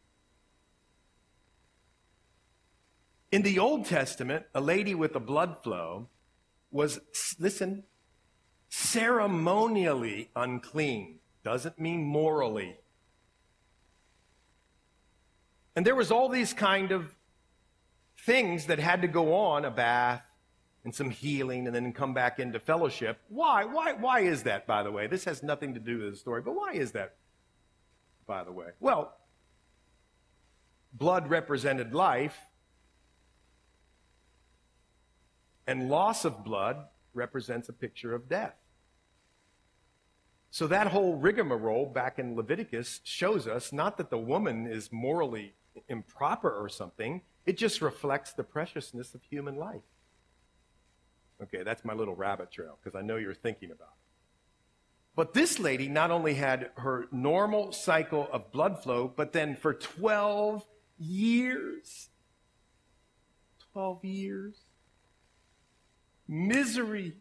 S1: In the Old Testament, a lady with a blood flow was, listen, ceremonially unclean. Doesn't mean morally. And there was all these kind of things that had to go on, a bath and some healing and then come back into fellowship. Why? Why, why is that, by the way? This has nothing to do with the story, but why is that, by the way? Well, blood represented life, and loss of blood represents a picture of death. So that whole rigmarole back in Leviticus shows us not that the woman is morally improper or something. It just reflects the preciousness of human life. Okay, that's my little rabbit trail, because I know you're thinking about it. But this lady not only had her normal cycle of blood flow, but then for twelve years, twelve years, misery,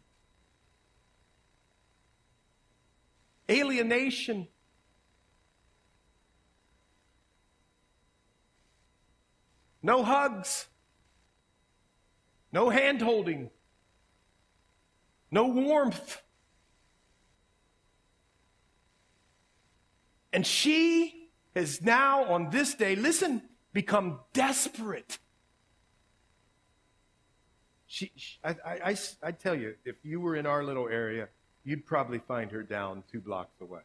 S1: alienation, no hugs, no hand-holding, no warmth. And she has now, on this day, listen, become desperate. She, she I, I, I, I tell you, if you were in our little area, you'd probably find her down two blocks away.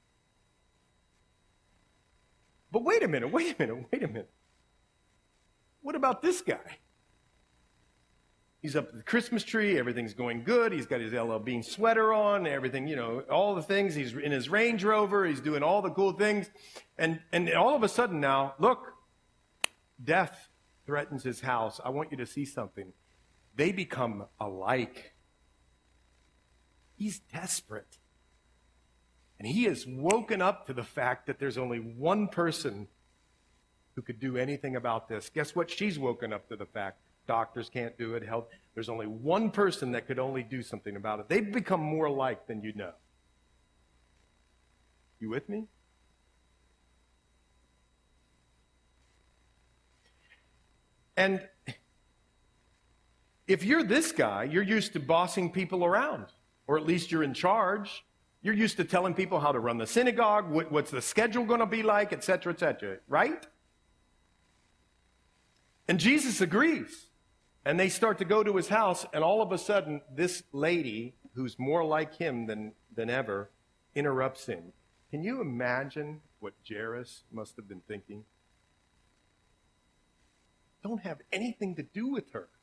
S1: But wait a minute, wait a minute, wait a minute. What about this guy? He's up at the Christmas tree. Everything's going good. He's got his L L Bean sweater on, everything, you know, all the things. He's in his Range Rover. He's doing all the cool things. And, and all of a sudden now, look, death threatens his house. I want you to see something. They become alike. He's desperate. And he has woken up to the fact that there's only one person who could do anything about this. Guess what? She's woken up to the fact. Doctors can't do it. Health. There's only one person that could only do something about it. They've become more alike than you know. You with me? And if you're this guy, you're used to bossing people around, or at least you're in charge. You're used to telling people how to run the synagogue, what, what's the schedule going to be like, et cetera, et cetera, right? And Jesus agrees. And they start to go to his house, and all of a sudden, this lady, who's more like him than, than ever, interrupts him. Can you imagine what Jairus must have been thinking? Don't have anything to do with her.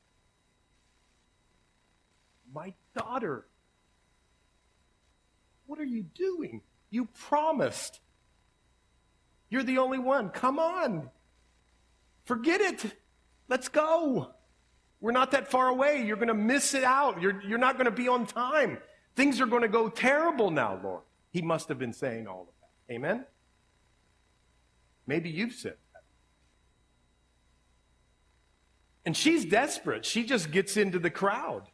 S1: My daughter. What are you doing? You promised. You're the only one. Come on. Forget it. Let's go. We're not that far away. You're going to miss it out. You're, you're not going to be on time. Things are going to go terrible now, Lord. He must have been saying all of that. Amen? Maybe you've said that. And she's desperate. She just gets into the crowd.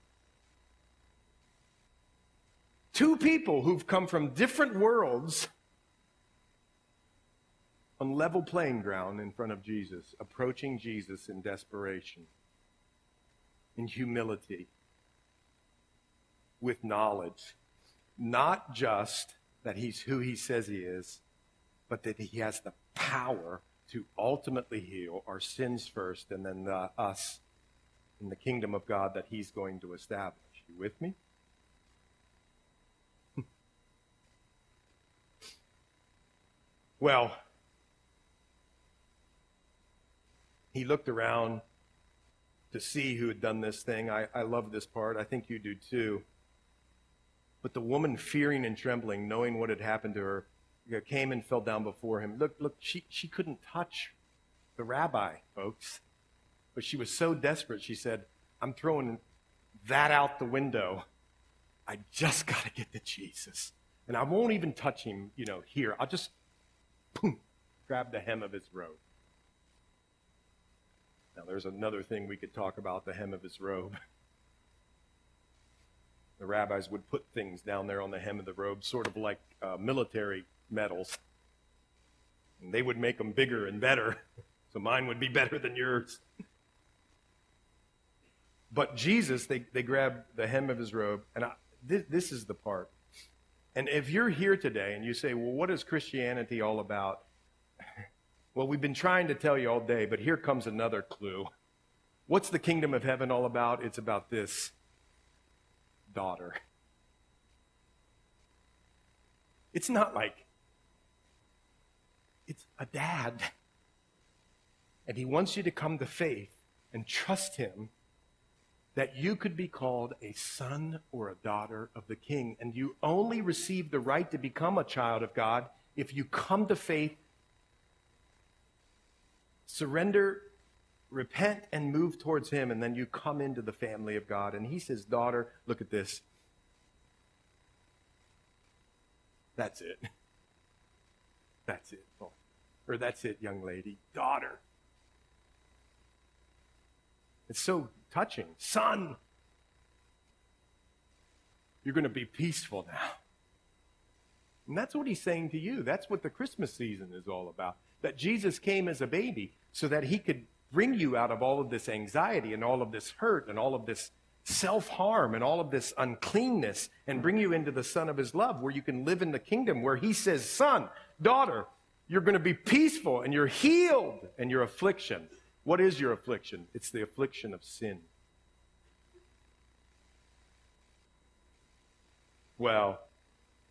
S1: Two people who've come from different worlds on level playing ground in front of Jesus, approaching Jesus in desperation, in humility, with knowledge. Not just that he's who he says he is, but that he has the power to ultimately heal our sins first and then the, us in the kingdom of God that he's going to establish. You with me? Well, he looked around to see who had done this thing. I, I love this part. I think you do too. But the woman, fearing and trembling, knowing what had happened to her, came and fell down before him. Look, look, she, she couldn't touch the rabbi, folks. But she was so desperate, she said, I'm throwing that out the window. I just got to get to Jesus. And I won't even touch him, you know, here. I'll just, boom, grab the hem of his robe. Now, there's another thing we could talk about, the hem of his robe. The rabbis would put things down there on the hem of the robe, sort of like uh, military medals. And they would make them bigger and better, so mine would be better than yours. But Jesus, they, they grabbed the hem of his robe, and I, this, this is the part. And if you're here today and you say, well, what is Christianity all about? Well, we've been trying to tell you all day, but here comes another clue. What's the kingdom of heaven all about? It's about this daughter. It's not like, it's a dad. And he wants you to come to faith and trust him that you could be called a son or a daughter of the King. And you only receive the right to become a child of God if you come to faith, surrender, repent, and move towards him, and then you come into the family of God. And he says, daughter, look at this. That's it. That's it. Or that's it, young lady. Daughter. It's so touching. Son, you're going to be peaceful now. And that's what he's saying to you. That's what the Christmas season is all about. That Jesus came as a baby so that he could bring you out of all of this anxiety and all of this hurt and all of this self-harm and all of this uncleanness and bring you into the Son of his love, where you can live in the kingdom where he says, son, daughter, you're going to be peaceful and you're healed and your affliction. What is your affliction? It's the affliction of sin. Well,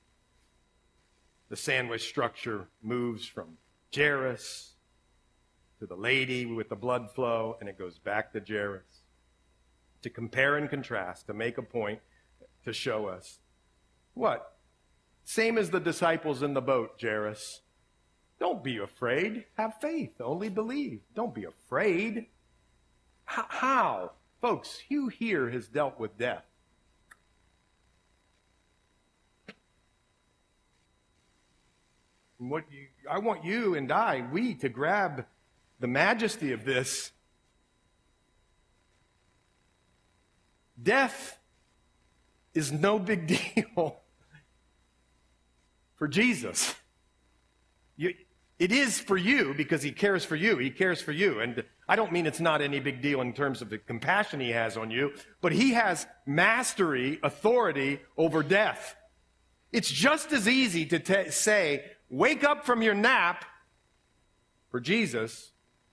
S1: the sandwich structure moves from Jairus to the lady with the blood flow, and it goes back to Jairus. To compare and contrast, to make a point, to show us. What? Same as the disciples in the boat, Jairus. Don't be afraid. Have faith. Only believe. Don't be afraid. H- how? Folks, who here has dealt with death? And what you, I want you and I, we, to grab the majesty of this. Death is no big deal for Jesus. You, it is for you because he cares for you. He cares for you. And I don't mean it's not any big deal in terms of the compassion he has on you, but he has mastery, authority over death. It's just as easy to t- say, wake up from your nap for Jesus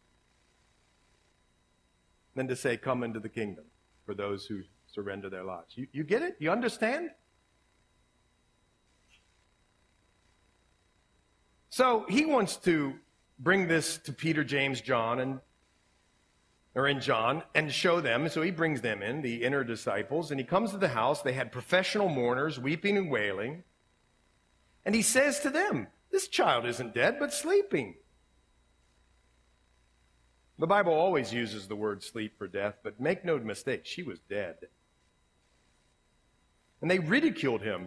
S1: than to say, come into the kingdom for those who surrender their lives. You, you get it? You understand? So he wants to bring this to Peter, James, John, and or in John, and show them. So he brings them in, the inner disciples, and he comes to the house. They had professional mourners, weeping and wailing. And he says to them, this child isn't dead, but sleeping. The Bible always uses the word sleep for death, but make no mistake, she was dead. And they ridiculed him.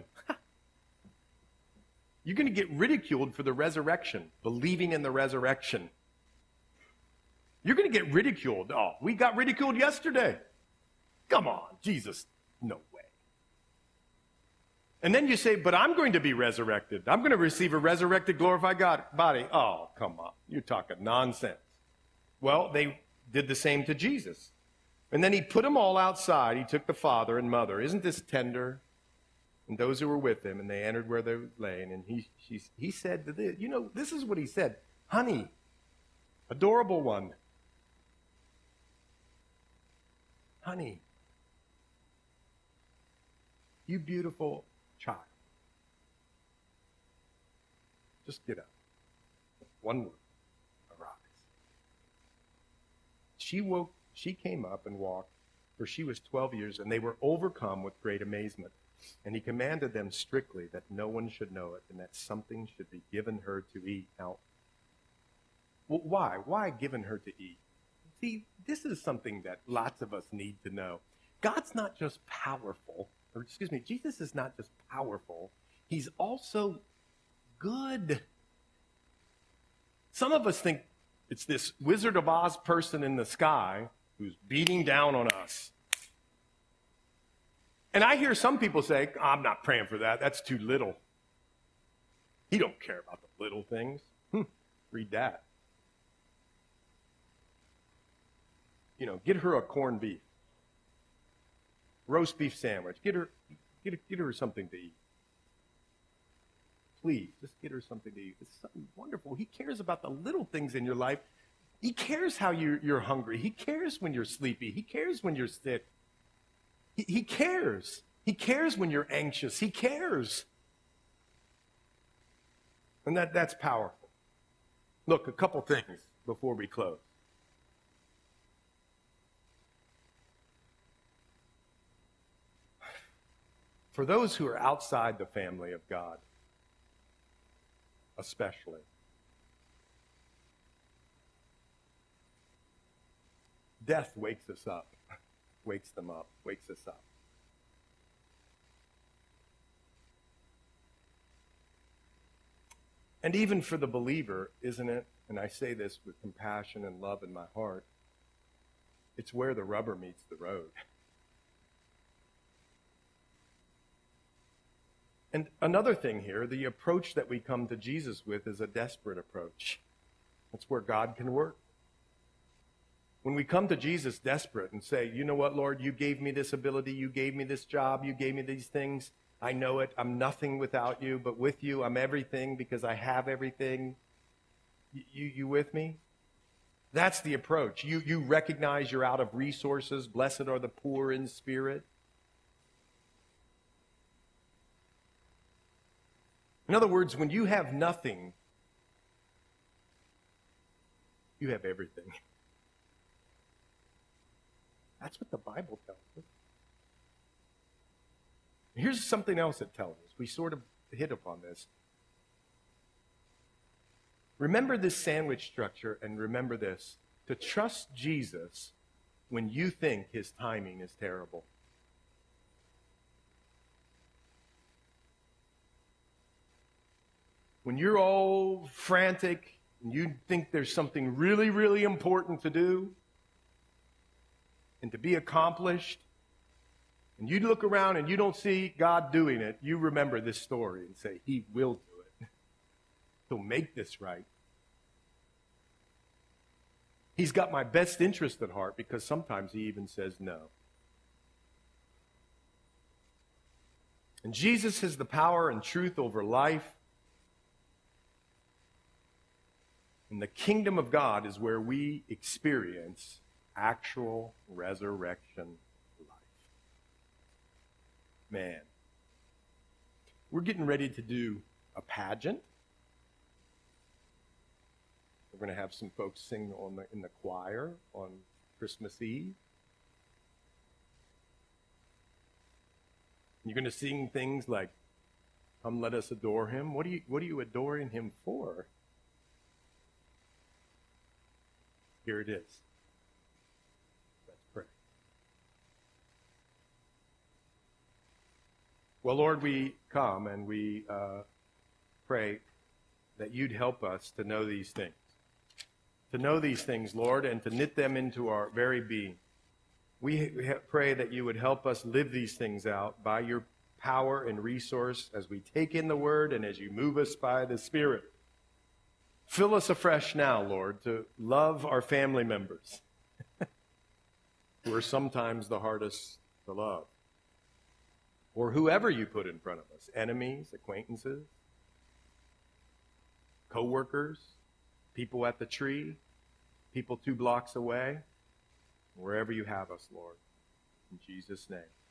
S1: You're going to get ridiculed for the resurrection, believing in the resurrection. You're going to get ridiculed. Oh, we got ridiculed yesterday. Come on, Jesus, no way. And then you say, but I'm going to be resurrected. I'm going to receive a resurrected, glorified God body. Oh, come on. You're talking nonsense. Well, they did the same to Jesus. And then he put them all outside. He took the father and mother. Isn't this tender? And those who were with him, and they entered where they were laying. And he, she, he said to this, you know, this is what he said. Honey, adorable one. Honey, you beautiful child. Just get up. One word. Arise. She woke, she came up and walked, for she was twelve years, and they were overcome with great amazement. And he commanded them strictly that no one should know it, and that something should be given her to eat. Now, well, why? Why given her to eat? See, this is something that lots of us need to know. God's not just powerful, or excuse me, Jesus is not just powerful, he's also good. Some of us think it's this Wizard of Oz person in the sky who's beating down on us. And I hear some people say, I'm not praying for that. That's too little. He don't care about the little things. Hmm, read that. You know, get her a corned beef, roast beef sandwich. Get her, get her, get her something to eat. Please, just get her something to eat. It's something wonderful. He cares about the little things in your life. He cares how you're, you're hungry. He cares when you're sleepy. He cares when you're sick. He, he cares. He cares when you're anxious. He cares. And that, that's powerful. Look, a couple things before we close. For those who are outside the family of God, especially, death wakes us up, wakes them up, wakes us up. And even for the believer, isn't it? And I say this with compassion and love in my heart, it's where the rubber meets the road. And another thing here, the approach that we come to Jesus with is a desperate approach. That's where God can work. When we come to Jesus desperate and say, you know what, Lord, you gave me this ability, you gave me this job, you gave me these things. I know it. I'm nothing without you, but with you, I'm everything because I have everything. You, you, you with me? That's the approach. You, you recognize you're out of resources. Blessed are the poor in spirit. In other words, when you have nothing, You have everything. That's what the Bible tells us. Here's something else it tells us. We sort of hit upon this. Remember this sandwich structure, and remember this. To trust Jesus when you think his timing is terrible. When you're all frantic and you think there's something really, really important to do and to be accomplished, and you look around and you don't see God doing it, you remember this story and say, he will do it. He'll make this right. He's got my best interest at heart, because sometimes he even says no. And Jesus has the power and truth over life. And the kingdom of God is where we experience actual resurrection life. Man, we're getting ready to do a pageant. We're going to have some folks sing on the, in the choir on Christmas Eve. You're going to sing things like, "Come, let us adore him." What are you, what are you adoring him for? Here it is. Let's pray. Well, Lord, we come and we uh, pray that you'd help us to know these things. To know these things, Lord, and to knit them into our very being. We pray that you would help us live these things out by your power and resource as we take in the word and as you move us by the Spirit. Fill us afresh now, Lord, to love our family members, who are sometimes the hardest to love, or whoever you put in front of us, enemies, acquaintances, co-workers, people at the tree, people two blocks away, wherever you have us, Lord. In Jesus' name.